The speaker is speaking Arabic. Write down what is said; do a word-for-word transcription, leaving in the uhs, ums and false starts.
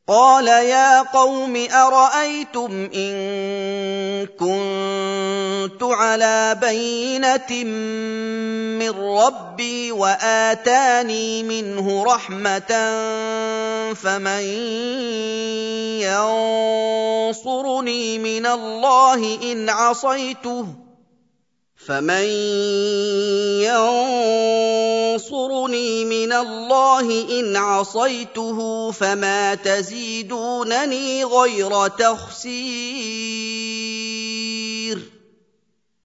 قَالَ يَا قَوْمِ أَرَأَيْتُمْ إِن كُنتُ عَلَىٰ بَيِّنَةٍ مِّن رَّبِّي وَآتَانِي مِنْهُ رَحْمَةً فَمَن يَنصُرُنِي مِنَ اللَّهِ إِنْ عَصَيْتُهُ فَمَن يَنصُرُنِي مِنَ اللَّهِ إِنْ عَصَيْتُهُ فَمَا تَزِيدُونَنِي غَيْرَ تَخْسِيرٍ